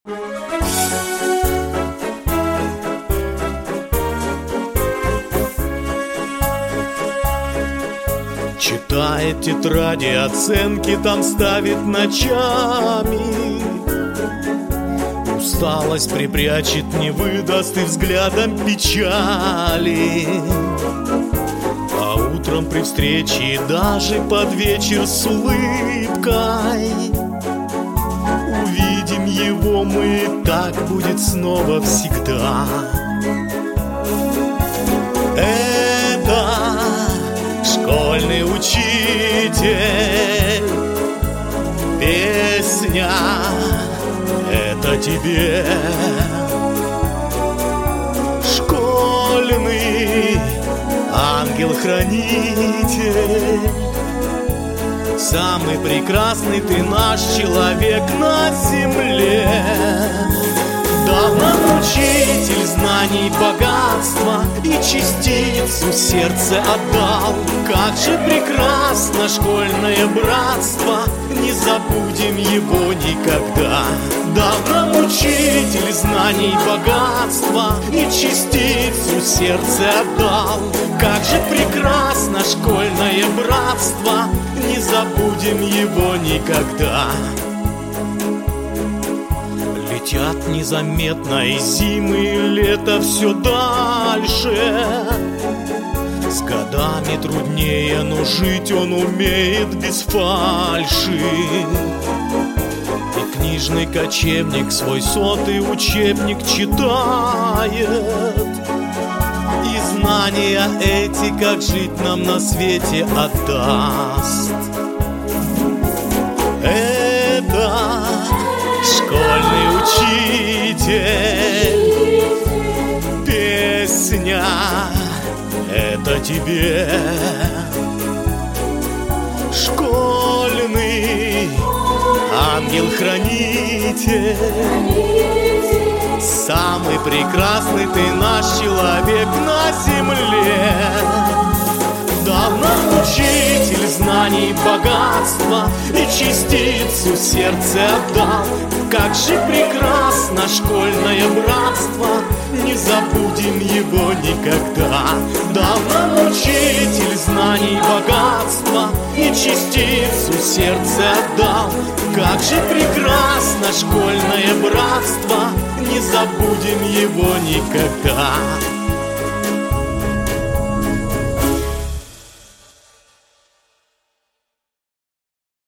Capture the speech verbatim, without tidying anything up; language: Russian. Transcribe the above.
Читает тетради, оценки там ставит ночами. Усталость припрячет, не выдаст и взглядом печали. А утром при встрече, даже под вечер с улыбкой, увидим его мы, и так будет снова всегда. Это школьный учитель, песня это тебе. Школьный ангел-хранитель, самый прекрасный ты наш человек на земле. Дал нам учитель знаний богатства и частицу сердца отдал. Как же прекрасно школьное братство, не забудем его никогда. Дал нам учитель знаний богатства и частицу сердца отдал. Как же прекрасно школьное братство, не забудем его никогда. Летят незаметно и зимы, и лето все дальше. С годами труднее, но жить он умеет без фальши. И книжный кочевник свой сотый учебник читает, и знания эти, как жить нам на свете, отдаст. Это школьный учитель, песня это тебе. Школьный ангел-хранитель, самый прекрасный ты наш человек на земле. Дал нам учитель знаний богатства и частицу сердца отдал. Как же прекрасно школьное братство, не забудем его никогда. Дал нам учитель знаний богатства и частицу сердца отдал. Как же прекрасно школьное братство, не забудем его никогда.